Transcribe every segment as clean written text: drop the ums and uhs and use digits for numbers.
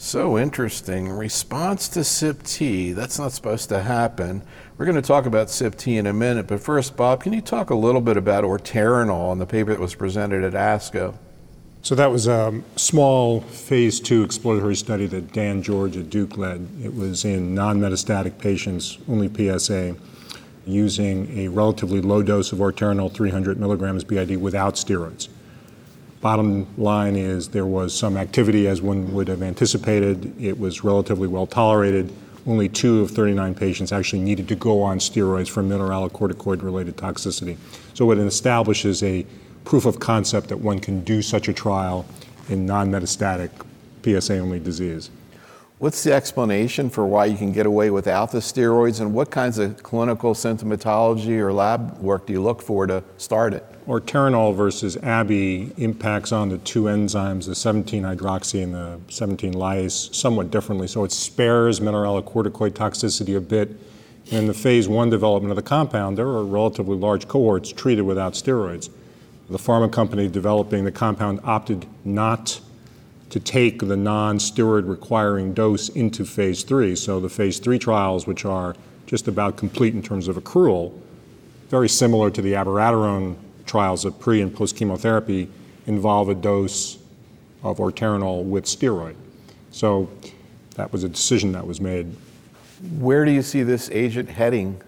So interesting. Response to CYP-T, that's not supposed to happen. We're going to talk about CYP-T in a minute, but first, Bob, can you talk a little bit about orterenol and the paper that was presented at ASCO? So that was a small phase 2 exploratory study that Dan George at Duke led. It was in non-metastatic patients, only PSA, using a relatively low dose of orterenol, 300 milligrams BID, without steroids. Bottom line is there was some activity as one would have anticipated. It was relatively well tolerated. Only 2 of 39 patients actually needed to go on steroids for mineralocorticoid-related toxicity. So it establishes a proof of concept that one can do such a trial in non-metastatic PSA-only disease. What's the explanation for why you can get away without the steroids, and what kinds of clinical symptomatology or lab work do you look for to start it? Orterenol versus AbbVie impacts on the 2 enzymes, the 17-hydroxy and the 17-lyase, somewhat differently. So it spares mineralocorticoid toxicity a bit. In the phase 1 development of the compound, there were relatively large cohorts treated without steroids. The pharma company developing the compound opted not to take the non-steroid requiring dose into phase 3. So the phase 3 trials, which are just about complete in terms of accrual, very similar to the abiraterone trials of pre and post chemotherapy, involve a dose of orterenol with steroid. So that was a decision that was made. Where do you see this agent heading?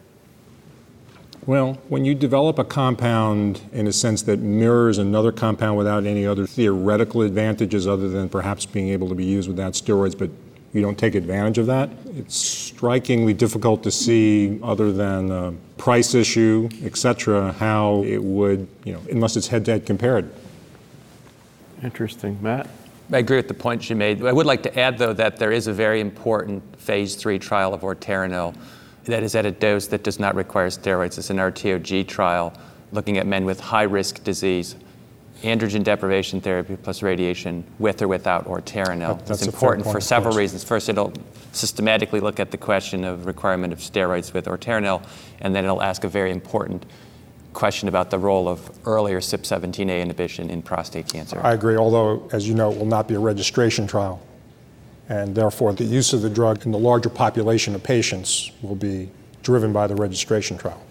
Well, when you develop a compound in a sense that mirrors another compound without any other theoretical advantages other than perhaps being able to be used without steroids, but you don't take advantage of that, it's strikingly difficult to see, other than a price issue, et cetera, how it would, unless it's head-to-head compared. Interesting. Matt? I agree with the point you made. I would like to add, though, that there is a very important phase 3 trial of orterenol that is at a dose that does not require steroids. It's an RTOG trial looking at men with high-risk disease, androgen deprivation therapy plus radiation with or without orterenol. That's it's important for several reasons. First, it'll systematically look at the question of requirement of steroids with orterenol, and then it'll ask a very important question about the role of earlier CYP17A inhibition in prostate cancer. I agree, although, as you know, it will not be a registration trial. And therefore, the use of the drug in the larger population of patients will be driven by the registration trial.